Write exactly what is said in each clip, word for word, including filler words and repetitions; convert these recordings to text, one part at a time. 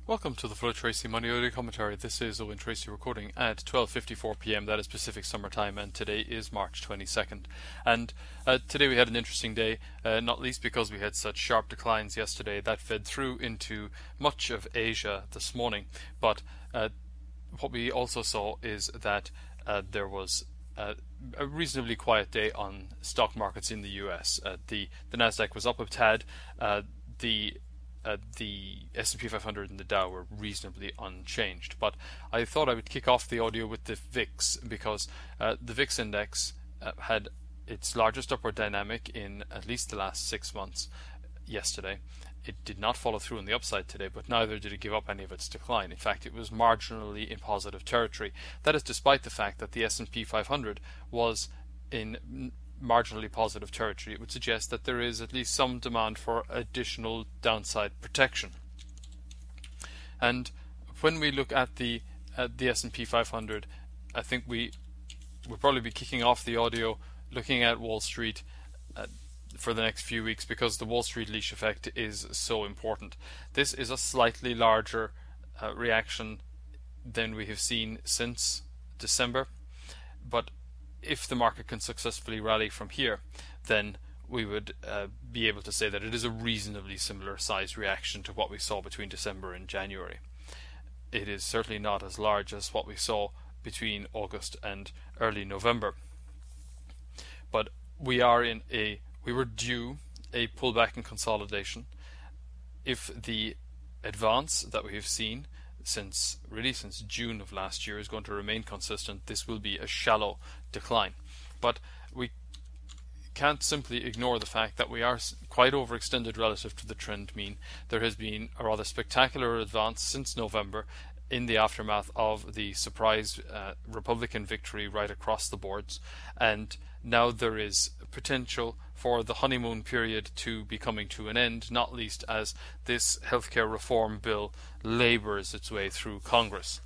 Welcome to the Flo Tracy Money Audio Commentary. This is Owen Tracy recording at twelve fifty-four p m. That is Pacific Summer Time, and today is March twenty-second. And uh, today we had an interesting day, uh, not least because we had such sharp declines yesterday that fed through into much of Asia this morning. But uh, what we also saw is that uh, there was uh, a reasonably quiet day on stock markets in the U S. Uh, the the Nasdaq was up a tad. Uh, the Uh, the S and P five hundred and the Dow were reasonably unchanged. But I thought I would kick off the audio with the V I X because uh, the V I X index uh, had its largest upward dynamic in at least the last six months yesterday. It did not follow through on the upside today, but neither did it give up any of its decline. In fact, it was marginally in positive territory. That is despite the fact that the S and P five hundred was in marginally positive territory. It would suggest that there is at least some demand for additional downside protection. And when we look at the at the S and P five hundred, I think we will probably be kicking off the audio looking at Wall Street uh, for the next few weeks because the Wall Street leash effect is so important. This is a slightly larger uh, reaction than we have seen since December, but if the market can successfully rally from here, then we would uh, be able to say that it is a reasonably similar size reaction to what we saw between December and January. It is certainly not as large as what we saw between August and early November. But we are in a we were due a pullback and consolidation. If the advance that we have seen since really since June of last year is going to remain consistent, this will be a shallow decline. But we can't simply ignore the fact that we are quite overextended relative to the trend mean. There has been a rather spectacular advance since November in the aftermath of the surprise uh, Republican victory right across the boards, and now there is potential for the honeymoon period to be coming to an end, not least as this healthcare reform bill labors its way through Congress.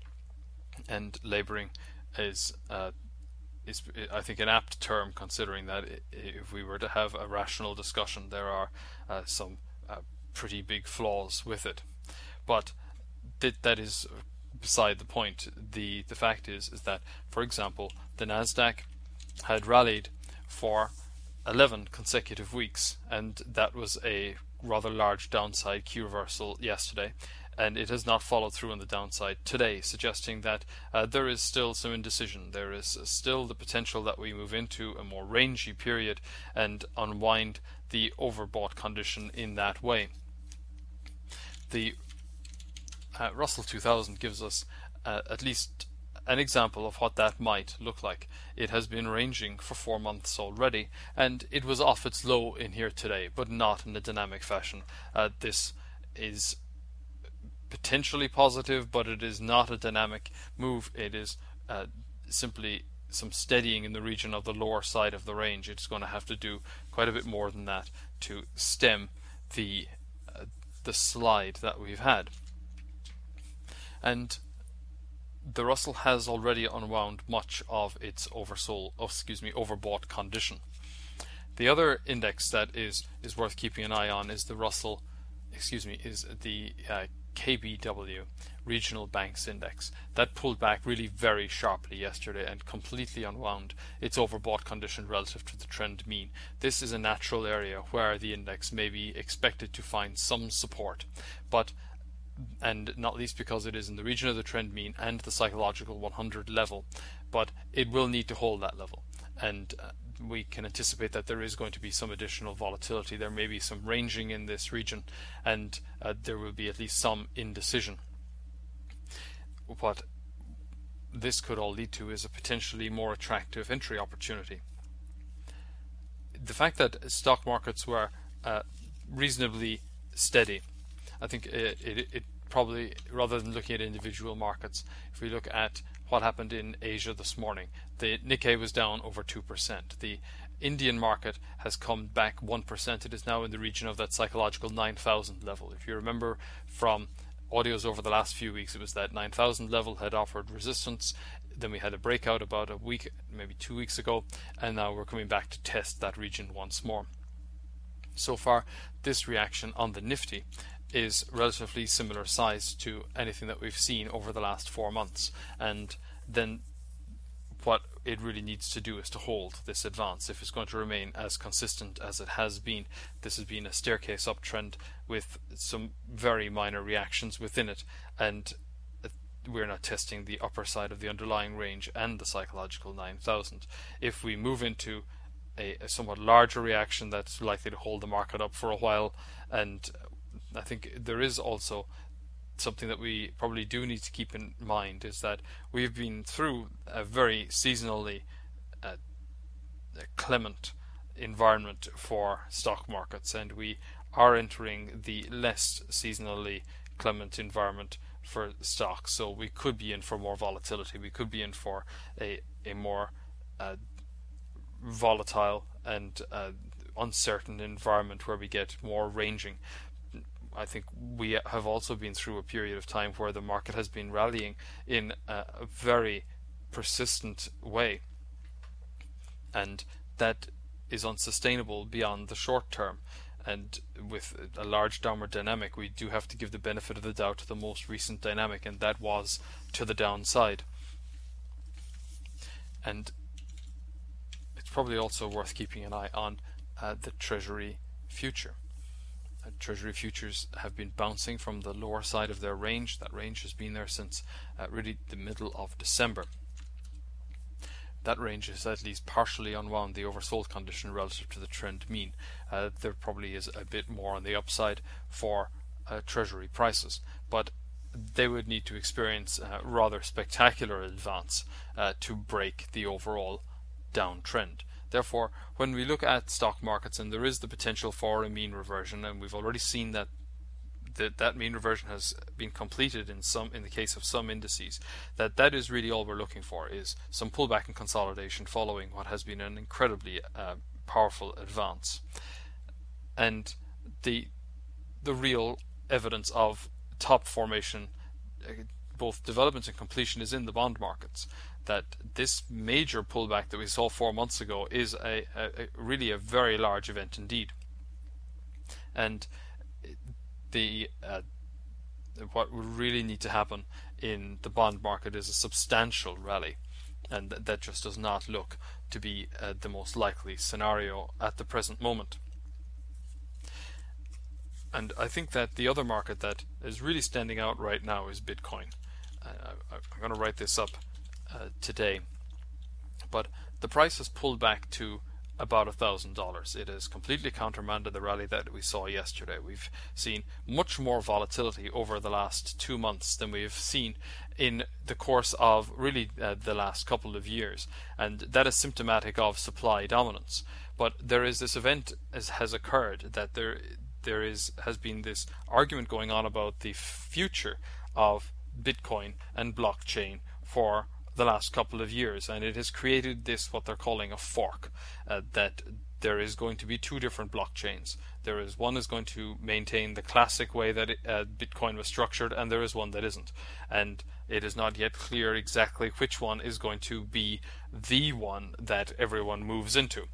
And laboring is, uh, is, I think, an apt term, considering that if we were to have a rational discussion, there are uh, some uh, pretty big flaws with it. But th- that is beside the point. The the fact is is that, for example, the Nasdaq had rallied for eleven consecutive weeks, and that was a rather large downside Q reversal yesterday, and it has not followed through on the downside today, suggesting that uh, there is still some indecision. There is still the potential that we move into a more rangy period and unwind the overbought condition in that way. The uh, Russell two thousand gives us uh, at least an example of what that might look like. It has been ranging for four months already, and it was off its low in here today, but not in a dynamic fashion. Uh, this is potentially positive, but it is not a dynamic move. It is uh, simply some steadying in the region of the lower side of the range. It's going to have to do quite a bit more than that to stem the uh, the slide that we've had. And the Russell has already unwound much of its oversold, oh, excuse me, overbought condition. The other index that is is worth keeping an eye on is the Russell, excuse me, is the uh, K B W Regional Banks Index. That pulled back really very sharply yesterday and completely unwound its overbought condition relative to the trend mean. This is a natural area where the index may be expected to find some support, but and not least because it is in the region of the trend mean and the psychological one hundred level, but it will need to hold that level, and uh, we can anticipate that there is going to be some additional volatility. There may be some ranging in this region, and uh, there will be at least some indecision. What this could all lead to is a potentially more attractive entry opportunity. The fact that stock markets were uh, reasonably steady, I think it, it, it probably, rather than looking at individual markets, if we look at what happened in Asia this morning, the Nikkei was down over two percent. The Indian market has come back one percent. It is now in the region of that psychological nine thousand level. If you remember from audios over the last few weeks, it was that nine thousand level had offered resistance. Then we had a breakout about a week, maybe two weeks ago, and now we're coming back to test that region once more. So far, this reaction on the Nifty is relatively similar size to anything that we've seen over the last four months. And then what it really needs to do is to hold this advance if it's going to remain as consistent as it has been. This has been a staircase uptrend with some very minor reactions within it, and we're not testing the upper side of the underlying range and the psychological nine thousand. If we move into a, a somewhat larger reaction, that's likely to hold the market up for a while. And I think there is also something that we probably do need to keep in mind, is that we've been through a very seasonally uh, clement environment for stock markets, and we are entering the less seasonally clement environment for stocks. So we could be in for more volatility, we could be in for a, a more uh, volatile and uh, uncertain environment where we get more ranging. I think we have also been through a period of time where the market has been rallying in a, a very persistent way, and that is unsustainable beyond the short term. And with a large downward dynamic, we do have to give the benefit of the doubt to the most recent dynamic, and that was to the downside. And it's probably also worth keeping an eye on uh, the Treasury future. Uh, Treasury futures have been bouncing from the lower side of their range. That range has been there since uh, really the middle of December. That range has at least partially unwound the oversold condition relative to the trend mean. Uh, there probably is a bit more on the upside for uh, Treasury prices, but they would need to experience a rather spectacular advance uh, to break the overall downtrend. Therefore, when we look at stock markets, and there is the potential for a mean reversion, and we've already seen that that, that mean reversion has been completed in some, in the case of some indices, that that is really all we're looking for, is some pullback and consolidation following what has been an incredibly uh, powerful advance. And the the real evidence of top formation, uh, both development and completion, is in the bond markets. That this major pullback that we saw four months ago is a, a, a really a very large event indeed. And the uh, what would really need to happen in the bond market is a substantial rally, and th that just does not look to be uh, the most likely scenario at the present moment. And I think that the other market that is really standing out right now is Bitcoin. Uh, I'm going to write this up uh, today, but the price has pulled back to about a thousand dollars. It has completely countermanded the rally that we saw yesterday. We've seen much more volatility over the last two months than we've seen in the course of really uh, the last couple of years, and that is symptomatic of supply dominance. But there is this event as has occurred that there there is has been this argument going on about the future of Bitcoin and blockchain for the last couple of years, and it has created this, what they're calling a fork, uh, that there is going to be two different blockchains. There is one is going to maintain the classic way that it, uh, Bitcoin was structured, and there is one that isn't. And it is not yet clear exactly which one is going to be the one that everyone moves into.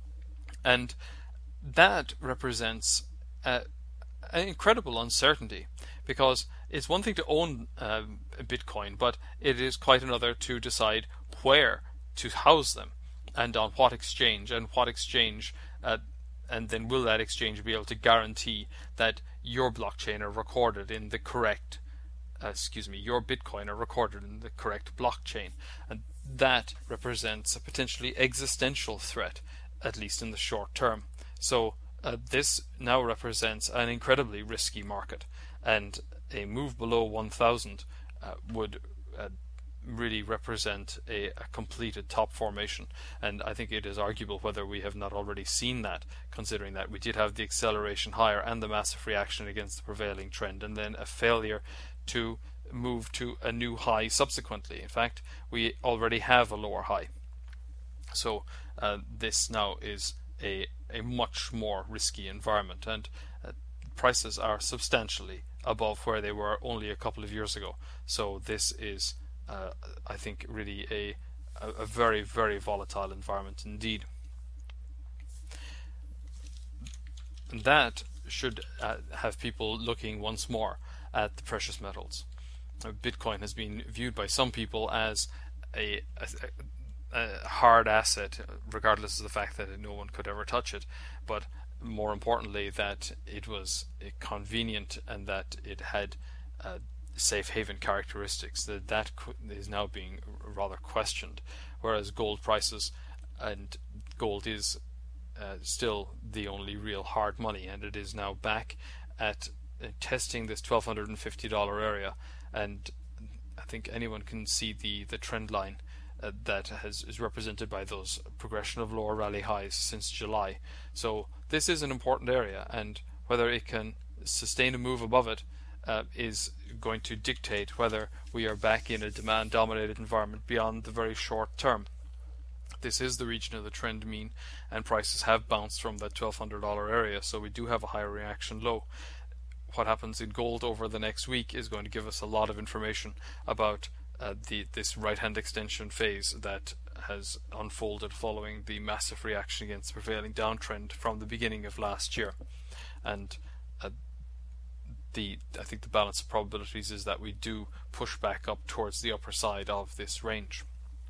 And that represents uh, an incredible uncertainty, because it's one thing to own um, Bitcoin, but it is quite another to decide where to house them and on what exchange, and what exchange, uh, and then will that exchange be able to guarantee that your blockchain are recorded in the correct, uh, excuse me, your Bitcoin are recorded in the correct blockchain. And that represents a potentially existential threat, at least in the short term. So uh, this now represents an incredibly risky market, and a move below one thousand uh, would uh, really represent a, a completed top formation. And I think it is arguable whether we have not already seen that, considering that we did have the acceleration higher and the massive reaction against the prevailing trend, and then a failure to move to a new high subsequently. In fact, we already have a lower high. So uh, this now is a, a much more risky environment, and uh, prices are substantially above where they were only a couple of years ago. So this is, uh, I think, really a, a very, very volatile environment indeed. And that should uh, have people looking once more at the precious metals. Uh, Bitcoin has been viewed by some people as a, a, a hard asset, regardless of the fact that no one could ever touch it, but more importantly that it was convenient and that it had uh, safe haven characteristics. That that is now being rather questioned, whereas gold prices, and gold is uh, still the only real hard money, and it is now back at uh, testing this twelve fifty dollars area, and I think anyone can see the the trend line uh, that has is represented by those progression of lower rally highs since July. So this is an important area, and whether it can sustain a move above it uh, is going to dictate whether we are back in a demand dominated environment beyond the very short term. This is the region of the trend mean, and prices have bounced from that twelve hundred dollars area, so we do have a higher reaction low. What happens in gold over the next week is going to give us a lot of information about uh, the this right-hand extension phase that has unfolded following the massive reaction against the prevailing downtrend from the beginning of last year. And uh, the I think the balance of probabilities is that we do push back up towards the upper side of this range.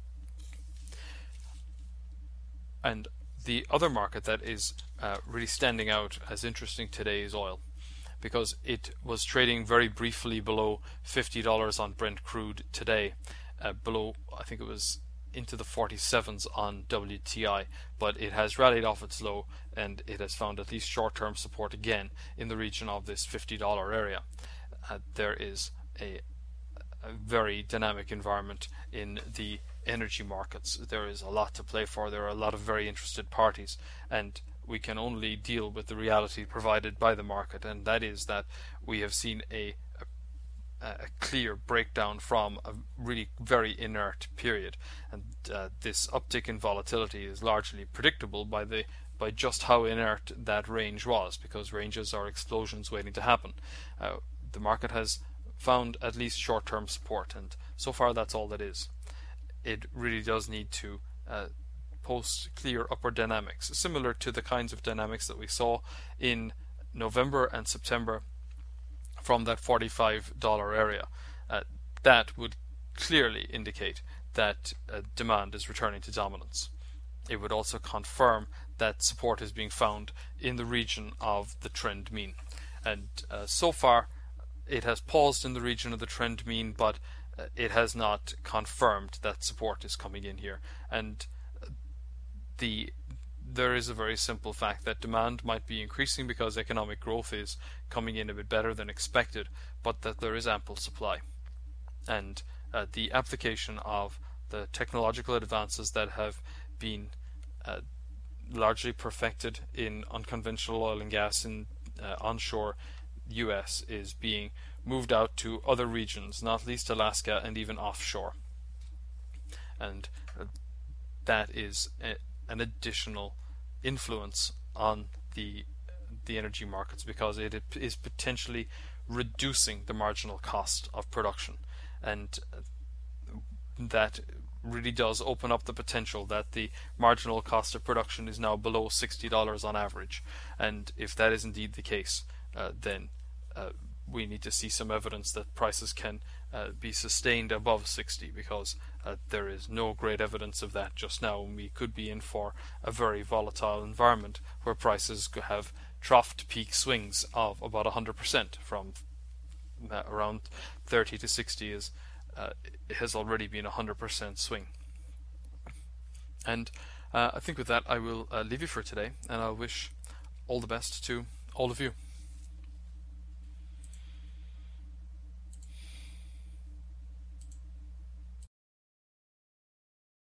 And the other market that is uh, really standing out as interesting today is oil, because it was trading very briefly below fifty dollars on Brent crude today, uh, below, I think it was into the forty-sevens on W T I, but it has rallied off its low and it has found at least short-term support again in the region of this fifty dollars area. Uh, there is a, a very dynamic environment in the energy markets. There is a lot to play for. There are a lot of very interested parties, and we can only deal with the reality provided by the market, and that is that we have seen a, a, a clear breakdown from a really very inert period, and uh, this uptick in volatility is largely predictable by the by just how inert that range was, because ranges are explosions waiting to happen. Uh, the market has found at least short-term support, and so far that's all that is. It really does need to uh, post clear upward dynamics, similar to the kinds of dynamics that we saw in November and September from that forty-five dollars area. Uh, that would clearly indicate that uh, demand is returning to dominance. It would also confirm that support is being found in the region of the trend mean. And uh, so far it has paused in the region of the trend mean, but uh, it has not confirmed that support is coming in here. And the there is a very simple fact that demand might be increasing because economic growth is coming in a bit better than expected, but that there is ample supply. And uh, the application of the technological advances that have been uh, largely perfected in unconventional oil and gas in uh, onshore U S is being moved out to other regions, not least Alaska and even offshore. And uh, that is a, an additional influence on the the energy markets, because it is potentially reducing the marginal cost of production, and that really does open up the potential that the marginal cost of production is now below sixty dollars on average. And if that is indeed the case, uh, then uh, we need to see some evidence that prices can uh, be sustained above sixty, because uh, there is no great evidence of that just now. We could be in for a very volatile environment where prices could have troughed peak swings of about one hundred percent from uh, around thirty to sixty is uh, it has already been a one hundred percent swing. And uh, I think with that I will uh, leave you for today, and I'll wish all the best to all of you.